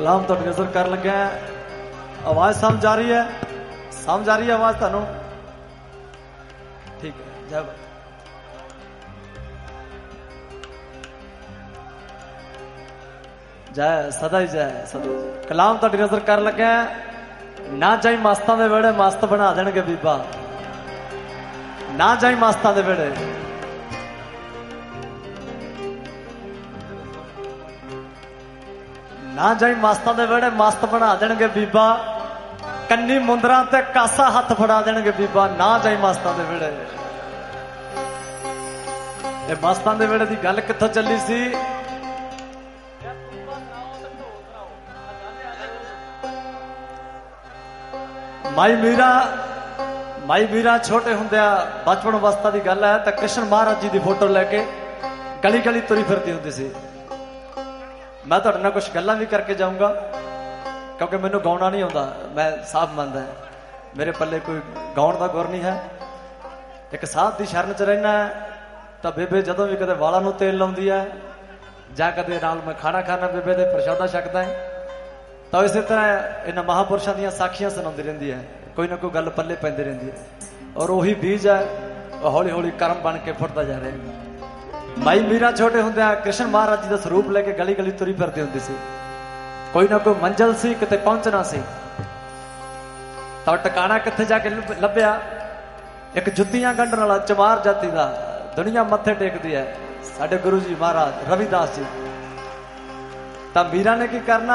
कलाम तो नजर कर लगे। आवाज समझ आ रही है? समझ आ रही है आवाज थानू? ठीक है। जय जय सदा ही जय सदा। कलाम तो नजर कर लगे। ना जाई मास्तां दे वेड़े मस्त बना देणगे बीबा। ना जाई मास्तां दे वेड़े। ना जाई मास्तां दे वेड़े मस्त बना देणगे बीबा। कन्नी मुंदरा ते कासा हथ फड़ा देणगे बीबा। ना जाई मास्तां दे वेड़े। ये मास्तां दे वेड़े दी गल कित्थों चली सी? माई मीरा छोटे हुंदिया बचपन अवस्था की गल है। तो कृष्ण महाराज जी की फोटो लैके गली गली तुरी फिरती होंदी सी। मैं तुहाडे नाल कुछ गल्लां भी करके जाऊंगा क्योंकि मैनू गाउणा नहीं आउंदा। मैं साफ मनदा है मेरे पल्ले कोई गाउण दा गुर नहीं है। एक साध की शरण च रहना है। तो बेबे जदों भी कदे वालां नूं तेल लाउंदी है जां कदे नाल मैं खाना खाना बेबे दे प्रशादा छकदा है। तो इस तरह इन्हां महापुरुषों दी साखियां सुणाउंदी रहिंदी है। कोई ना कोई गल पल्ले पैंदी रहिंदी है और वही बीज है हौली हौली कर्म बन के फुटता जा रहा है। माई मीरा छोटे हुंदे कृष्ण महाराज जी का स्वरूप लेके गली गली तुरी फिरती होंदी सी। कोई ना कोई मंजिल सी किते पहुंचना सी। तो टकाना कित्थे जाके लभ्या? एक जुत्तियां गंढण वाला चमार जाति का दुनिया मत्थे टेकदी है साडे गुरु जी महाराज रविदास जी। तां मीरा ने की करना?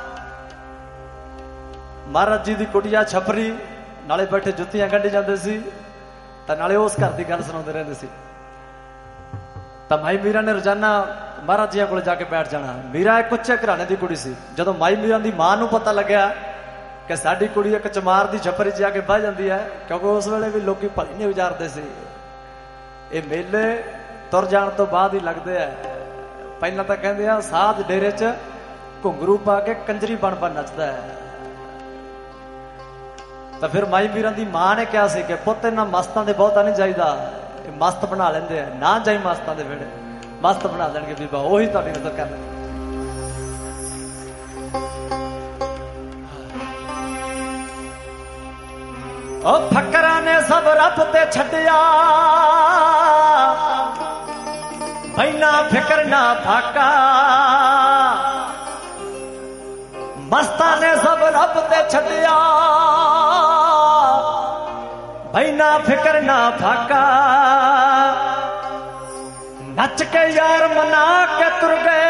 महाराज जी की कुटिया छपरी नाले बैठे जुत्तियां गंढी जाते सी ते नाले उस घर की गल सुनाते रहते सी। तो माई मीरा ने रोजाना महाराज जी को जाके बैठ जाना। मीरा एक उच्चे घराने की कुड़ी सी। जदों माई मीरा की मां नूं पता लग्या कि साडी कुड़ी एक चमार की छपरी च जाके बह जाती है क्योंकि उस वेले भी लोग भली नहीं विचारते सी। ये मेले तुर जाण तो बाद ही लगते हैं। पहला तो कहते हैं साध डेरे च घुंघरू पा के कंजरी बन नचदा है। तो फिर माई मीरा की मां ने कहा कि पुत इन्हां मस्तां दे बहुता नहीं चाहिदा। मस्त बना लेंदे हैं। ना जाई मस्तां दे वेड़े मस्त बना देणगे बीबा। ओही तुहाडी नज़र कर ओ फकरा ने सब रब ते छड्डिया भैना फिकर ना फाका। मस्तां ने सब रब ते छड्डिया भैना फिकर ना फाका। नच के यार मना के तुर गए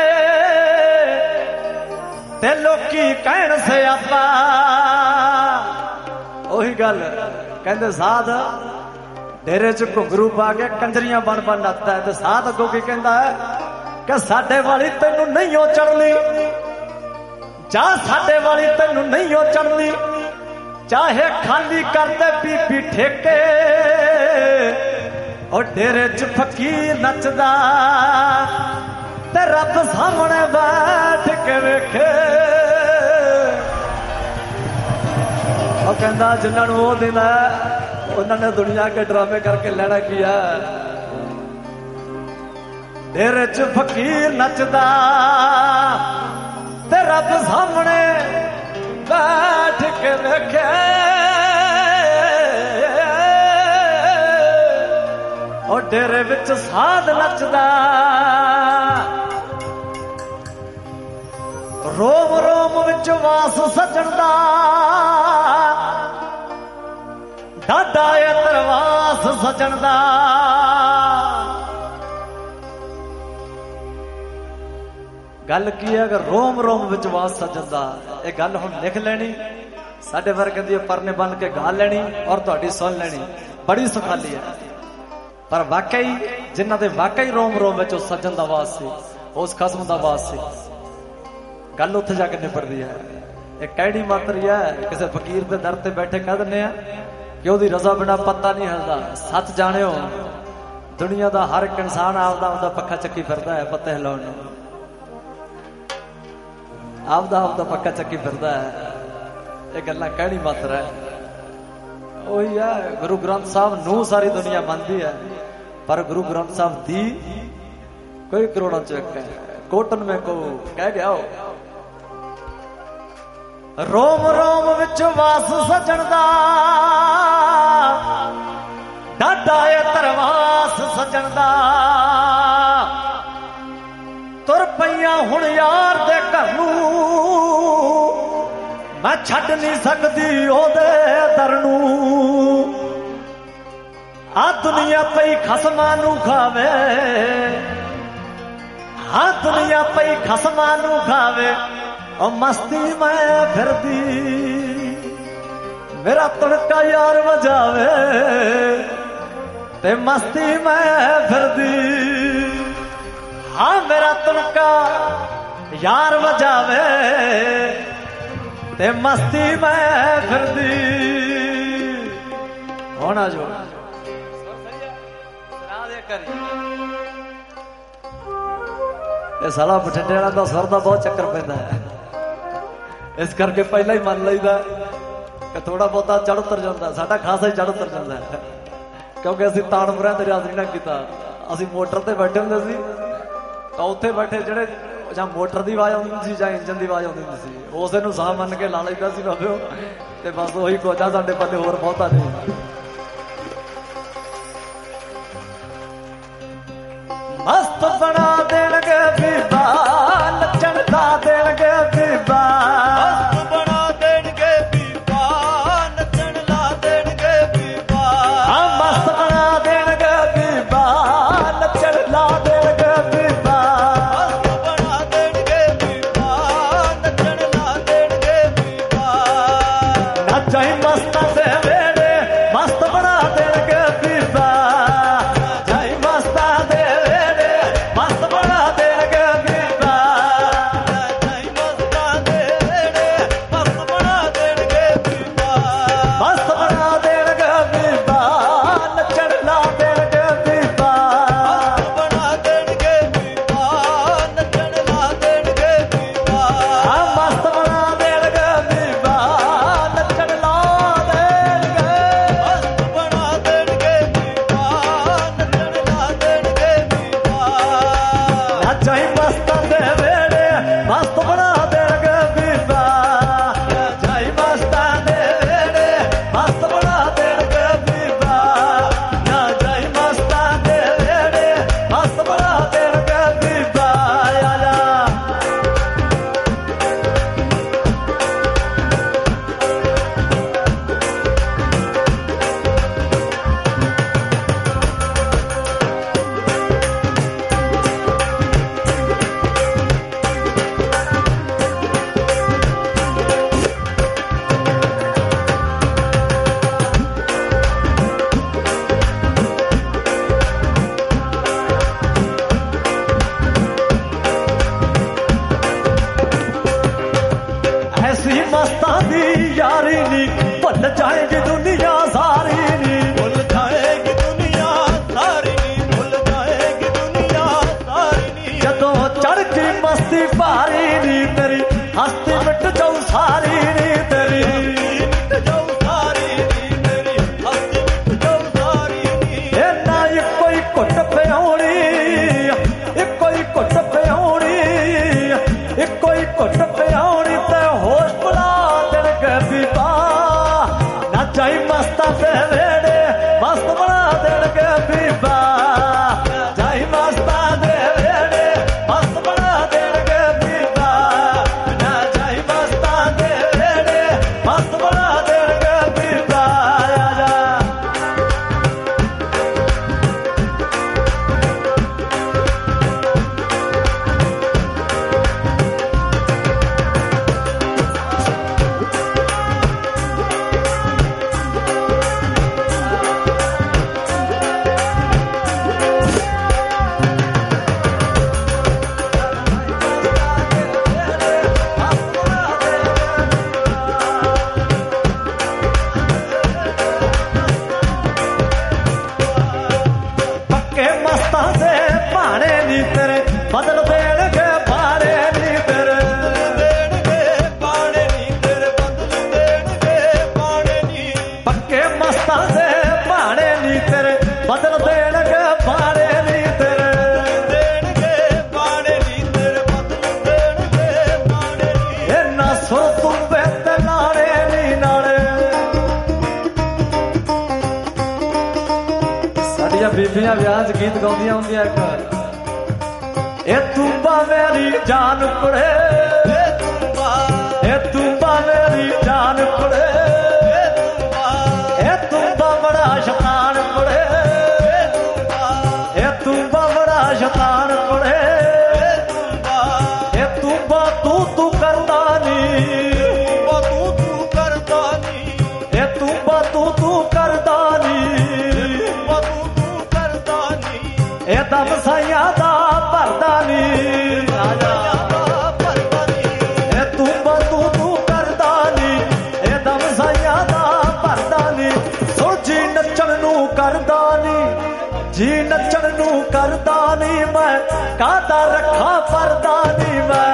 ते लोकी कहण से आपा। ओही गल कहंदे साध डेरे च घुंघरू पा के कंजरियां बन नचदा है। ते साध अगों की कहंदा है कि साडे वाली तैनू नहीं हो चढ़नी जा साडे वाली तैनू नहीं हो चढ़नी। चाहे खाली करते बीबी ठेके और डेरे च फकीर नचदा ते रब सामने बैठ के वेखे। और कहंदा जिन्हां नूं ओह दिन है उन्होंने दुनिया के ड्रामे करके लेना किया। डेरे च फकीर नचदा ते रब सामने बैठ के वेखे। और डेरे विच साध नचदा रोम रोम विच वास सजण दा डाडा ए तरवास सजण दा। गल की है अगर रोम रोम विच वास सजण दा ये गल हुण लिख लैनी साडे वर्ग दी परने बन के गा लैनी और तुहाडी सुन लैनी बड़ी सुखाली है। पर वाकई जिन्हां दे वाकई रोम रोम विच सजण दा वास सी उस खसम दा वास सी गल उत्थे जाके निपटदी है। एक कैडी मातरी है किसी फकीर के दर ते बैठे कह दिंदे आ कि ओहदी रजा बिना पत्ता नहीं हिलदा। सच जाणिओ दुनिया दा हर एक इंसान आपदा आपदा पक्का चक्की फिरदा है पत्ते हिलाउण नूं। आपदा आपदा पक्का चक्की फिरदा है। ये गल्लां कहणी मात्र है। ओही है गुरु ग्रंथ साहब नूं सारी दुनिया मनदी है पर गुरु ग्रंथ साहब दी कोई करोड़ों च एक है। कोटन में को कह गया हो रोम रोम विच वास सजण दा डाडा ए तरवास सजण दा तुर पईयां हुण यार दे घर नूं मैं छड्ड नहीं सकदी ओदे दर नूं आ दुनिया पई खसमां नूं खावे हाँ दुनिया पई खसमां नूं खावे और मस्ती मैं फिरदी मेरा तुड़का यार वजावे ते मस्ती मैं फिरदी हाँ मेरा तुड़का यार वजावे ते मस्ती मैं फिरदी होना जो साला बठिंडे वाला दा सर दा बहुत चक्कर पैंदा है इस करके पहला ही मन लईदा कि थोड़ा बहुता चढ़ उतर जाता साडा खासा ही चढ़ उतर जाता है क्योंकि असीं तानपुरा ते रियाज नहीं कीता असीं मोटर ते बैठे हुंदे सी तां उत्थे बैठे ਜਿਹੜੇ ਜਾਂ मोटर ਦੀ ਆਵਾਜ਼ ਆਉਂਦੀ ਸੀ ਜਾਂ ਇੰਜਨ ਦੀ ਆਵਾਜ਼ ਆਉਂਦੀ ਸੀ ਉਸੇ ਨੂੰ ਸਾਹ ਮੰਨ ਕੇ ਲਾ ਲਈਦਾ ਸੀ ਬਾਬਿਓ ਤੇ ਬਸ ਉਹੀ ਕੋਚਾ ਸਾਡੇ ਪੱਲੇ ਹੋਰ ਬਹੁਤਾ ਨਹੀਂ मस्त बना देणगे बीबा नचण दा देणगे बीबा मस्त बना देणगे बीबा नचण ला देणगे बीबा मस्त बना देणगे बीबा नचण ला देणगे बीबा मस्त बना देणगे बीबा नचण ला देणगे बीबा नचाई मस्तां दे वेड़े मस्त बना देणगे बीबा भुल जाएगी दुनिया सारी नी भुल जाएगी दुनिया सारी नी भुल जाएगी दुनिया सारी नी जदों चढ़ की मस्ती भारी नी तेरी हस्ती मिट जाऊ सारी नी तेरी मिट जाऊ सारी नी तेरी हस्ती मिट जाऊ सारी नी ए ना कोई घुट पियाउणी कोई घुट पियाउणी कोई घुट पियाउणी ते होश भुला देणगे बीबा जाई मस्तां दे वेड़े मस्त बना देणगे बीबा जाई मस्तां दे वेड़े मस्त बना देणगे बीबा ਬੀਬੀਆਂ ਵਿਆਹ 'ਚ ਗੀਤ ਗਾਉਂਦੀਆਂ ਹੁੰਦੀਆਂ ਇੱਕ ਇਹ ਤੂੰਬਾ ਮੇਰੀ ਜਾਨ ਕੁੜੇ ਇਹ ਤੂੰਬਾ ਮੇਰੀ ਜਾਨ ਕੁੜੇ ਇਹ ਤੂੰਬਾ ਬੜਾ ਸ਼ੈਤਾਨ ਕੁੜੇ ਇਹ ਤੂੰਬਾ ਬੜਾ ਸ਼ੈਤਾਨ ਕੁੜੇ ਇਹ ਤੂੰਬਾ ਤੂੰ ਕਰਦਾ ਨੀ ਤੂੰ ਕਰਦਾ ਨੀ ਇਹ ਤੂੰਬਾ ਤੂੰ ਕਰਦਾ ਨੀ ਤੂੰ ਕਰਦਾ ਨੀ ਇਹ ਦਮ ਸਾਈਆਂ ਦਾ ਭਰਦਾ ਨੀ ਰਾਜਾ ਭਰਦਾ ਨੀ ਇਹ ਤੂੰਬਾ ਤੂੰ ਕਰਦਾ ਨੀ ਇਹ ਦਮ ਸਾਈਆਂ ਦਾ ਭਰਦਾ ਨੀ ਸੋ ਜੀ ਨੱਚਣ ਨੂੰ ਕਰਦਾ ਨੀ ਜੀ ਨੱਚਣ ਨੂੰ ਕਰਦਾ ਨੀ ਮੈਂ ਕਾਹਦਾ ਰੱਖਾਂ ਪਰਦਾ ਨੀ ਮੈਂ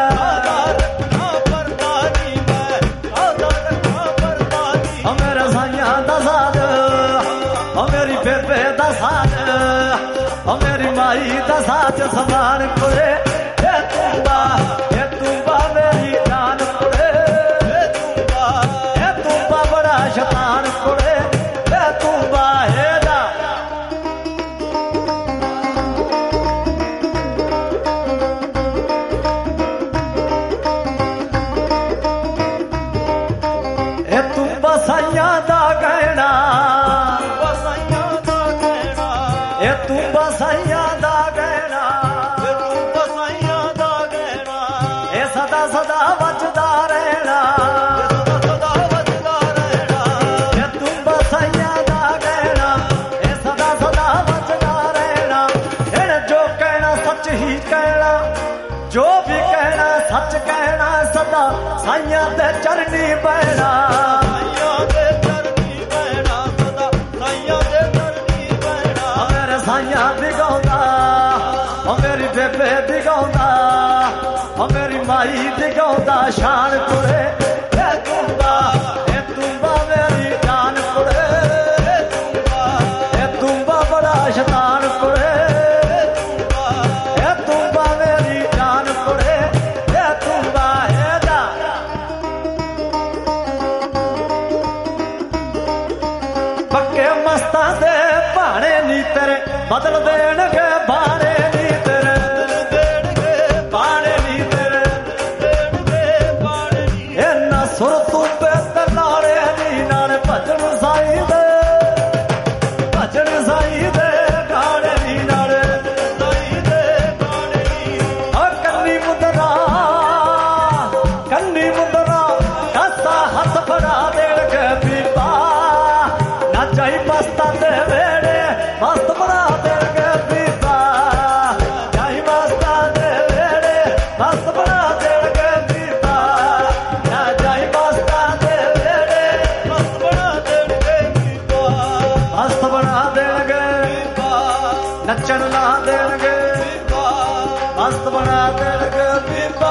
ਮੇਰੇ ਸਾਈਆਂ ਦਾ ਸਾਥ ਮੇਰੀ ਬੇਬੇ ਦਾ ਸਾਥ ਮੇਰੀ ਮਾਈ ਦਾ ਸਾਥ ਸਮਾਨ ਕੁੜੇ ਇਹ ਤੂੰਬਾ ਮੇਰੀ ਜਾਨ ਕੁੜੇ ਇਹ ਤੂੰਬਾ ਬੜਾ ਸ਼ੈਤਾਨ ਕੁੜੇ ਇਹ ਤੂੰਬਾ ਇਹਦਾ ਇਹ ਤੂੰਬਾ ਸਾਈਆਂ ਦਾ ਕਹਿਣਾ ਬਸਾਈਆਂ ਦਾ ਕਹਿਣਾ ਇਹ ਤੂੰਬਾ ਸਾਈਆਂ ਦਾ ਕਹਿਣਾ ਬਸਾਈਆਂ ਦਾ ਕਹਿਣਾ ਇਹ ਸਦਾ ਸਦਾ ਵੱਜਦਾ ਰਹਿਣਾ ਸਦਾ ਵੱਜਦਾ ਰਹਿਣਾ ਇਹ ਤੂੰਬਾ ਸਾਈਆਂ ਦਾ ਕਹਿਣਾ ਇਹ ਸਦਾ ਸਦਾ ਵੱਜਦਾ ਰਹਿਣਾ ਇਹਨੇ ਜੋ ਕਹਿਣਾ ਸੱਚ ਹੀ ਕਹਿਣਾ ਜੋ ਵੀ ਕਹਿਣਾ ਸੱਚ ਕਹਿਣਾ ਸਦਾ ਸਾਈਆਂ ਦੇ ਚਰਨੀ ਬਹਿਣਾ ਸਾਈਆਂ ਦੇ ਚਰਨੀ ਬਹਿਣਾ ਸਦਾ ਸਾਈਆਂ ਦੇ ਚਰਨੀ ਬਹਿਣਾ ਮੇਰੇ ਸਾਈਆਂ ਦੀ ਗਾਉਂਦਾ ਮੇਰੀ ਬੇਬੇ ਦੀ ਗਾਉਂਦਾ ਮੇਰੀ ਮਾਈ ਦੀ ਗਾਉਂਦਾ ਸ਼ਾਨ ਕੁੜੇ ਇਹ ਤੂੰਬਾ ਮੇਰੀ ਜਾਨ ਕੁੜੇ ਇਹ ਤੂੰਬਾ ਬੜਾ ਸ਼ੈਤਾਨ ਕੁੜੇ ਇਹ ਤੂੰਬਾ ਮੇਰੀ ਜਾਨ ਕੁੜੇ ਇਹ ਤੂੰਬਾ ਇਹਦਾ ਪੱਕੇ ਮਸਤਾਂ ਦੇ ਭਾਣੇ ਨੀ ਤੇਰੇ ਬਦਲ ਦੇਣਗੇ ਬਾਣੇ ਨੀ ਤੇਰੇ ਦੇਣਗੇ ਬਾਣੇ ਨੀ ਤੇਰੇ ਦੇਣਗੇ ਬਾਣੀ ਇਹਨਾਂ ਸੁਰ ਤੂੰ ਤੇ ਨਾਲੇ ਨੀ ਨਾਲ ਭਜਨ ਸਾਈ ਦੇ ਗਾਣੇ ਨੀ ਨਾਲ ਸਾਈ ਦੇ ਬਾਣੀ ਕੰਨੀ ਮੁੰਦਰਾ ਕਾਸਾ ਹੱਥ ਫੜਾ ਦੇਣਗੇ ਬੀਬਾ ਨਾ ਚਾਹੀ ਮਸਤਾਂ ਦੇ ਵੇੜੇ ਮਸਤ ਬਣਾ ਦੇਣਗੇ ਬੀਬਾ ਚਾਹੀ ਮਸਤਾਂ ਦੇ ਵੇੜੇ ਮਸਤ ਬਣਾ ਦੇਣਗੇ ਬੀਬਾ ਨਾ ਚਾਹੀ ਮਸਤਾਂ ਦੇ ਵੇੜੇ ਮਸਤ ਬਣਾ ਦੇਣਗੇ ਬੀਬਾ ਮਸਤ ਬਣਾ ਦੇਣਗੇ ਨੱਚਣ ਲਾ ਦੇਣਗੇ ਬੀਬਾ ਮਸਤ ਬਣਾ ਦੇਣਗੇ ਬੀਬਾ